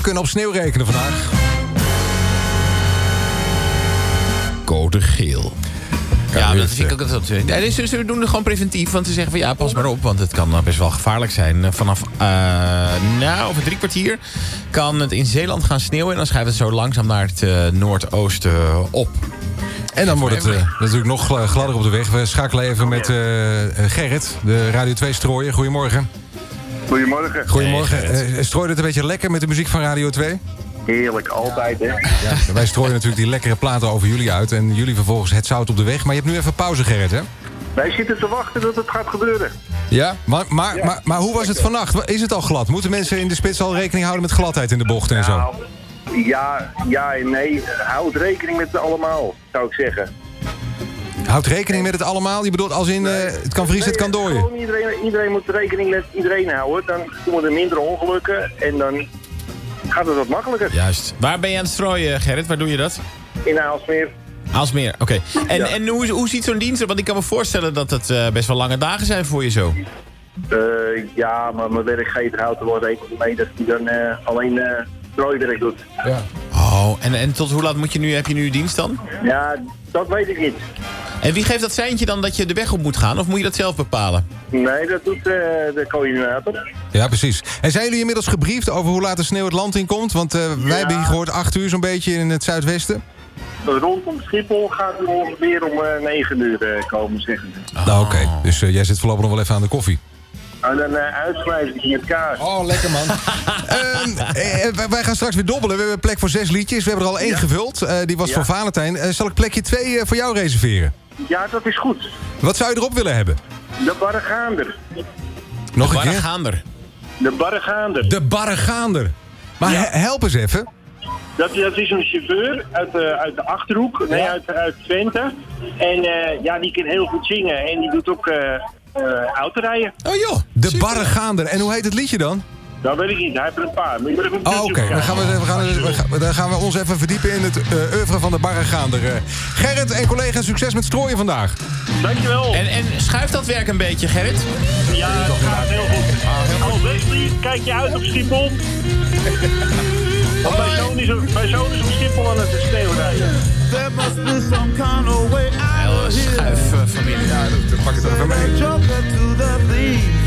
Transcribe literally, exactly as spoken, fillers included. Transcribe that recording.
kunnen op sneeuw rekenen vandaag. Code geel. Ja, ja dat vind ik ook dat. Ja, dus we doen het gewoon preventief. Want ze zeggen van ja, pas maar op. Want het kan best wel gevaarlijk zijn. Vanaf uh, nou, over drie kwartier kan het in Zeeland gaan sneeuwen. En dan schuift het zo langzaam naar het uh, noordoosten op. En dan wordt het uh, natuurlijk nog gladder op de weg. We schakelen even met uh, Gerrit, de Radio twee strooier. Goedemorgen. Goedemorgen. Goedemorgen. Hey, uh, strooide het een beetje lekker met de muziek van Radio twee? Heerlijk, altijd hè. Ja, wij strooien natuurlijk die lekkere platen over jullie uit. En jullie vervolgens het zout op de weg. Maar je hebt nu even pauze, Gerrit, hè? Wij zitten te wachten dat het gaat gebeuren. Ja, maar, maar, ja. maar, maar hoe was het vannacht? Is het al glad? Moeten mensen in de spits al rekening houden met gladheid in de bochten en zo? Nou, ja, ja en nee. Houd rekening met het allemaal, zou ik zeggen. Houd rekening met het allemaal? Je bedoelt als in nee. uh, het kan vriezen, nee, het kan dooien? Iedereen, iedereen moet rekening met iedereen houden. Dan doen er minder ongelukken en dan gaat het wat makkelijker. Juist. Waar ben je aan het strooien, Gerrit? Waar doe je dat? In Aalsmeer. Aalsmeer, oké. Okay. En, ja. en hoe, hoe ziet zo'n dienst er? Want ik kan me voorstellen dat het uh, best wel lange dagen zijn voor je zo. Uh, ja, maar mijn werkgever houdt er wel rekening mee dat hij dan uh, alleen uh, strooiwerk doet. Ja. Oh, en, en tot hoe laat moet je nu, heb je nu dienst dan? Ja, dat weet ik niet. En wie geeft dat seintje dan dat je de weg op moet gaan? Of moet je dat zelf bepalen? Nee, dat doet uh, de coördinator. Ja, precies. En zijn jullie inmiddels gebriefd over hoe laat de sneeuw het land in komt? Want uh, wij ja. hebben hier gehoord acht uur zo'n beetje in het zuidwesten. Rondom Schiphol gaat het ongeveer om uh, negen uur uh, komen, zeggen ze. Oh. Nou, oké. Okay. Dus uh, jij zit voorlopig nog wel even aan de koffie. En dan uh, uitsluiting met kaas. Oh, lekker man. um, eh, wij gaan straks weer dobbelen. We hebben plek voor zes liedjes. We hebben er al één ja. gevuld. Uh, die was ja. voor Valentijn. Uh, zal ik plekje twee uh, voor jou reserveren? Ja, dat is goed. Wat zou je erop willen hebben? De Barregaander. Nog de een keer? Barregaander. De Barregaander. De Barregaander. Maar ja. he- help eens even. Dat, dat is een chauffeur uit de, uit de Achterhoek. Nee, ja. uit, uit Twente. En uh, ja, die kan heel goed zingen. En die doet ook... Uh, Uh, autorijden. Oh joh, de Barregaander. En hoe heet het liedje dan? Dat weet ik niet, hij heeft er een paar. Oh, oké, okay. dan, gaan we, we gaan we, dan gaan we ons even verdiepen in het uh, oeuvre van de Barregaander. Uh, Gerrit en collega's, succes met strooien vandaag. Dankjewel. En, en schuift dat werk een beetje, Gerrit? Ja, dat gaat heel goed. Ah, Als Wesley, kijk je uit op Schiphol. Want mijn zoon is, mijn zoon is op Schiphol aan het sneeuwrijden. Heel schuif uh, familie. Ja, dan pak het er even mee.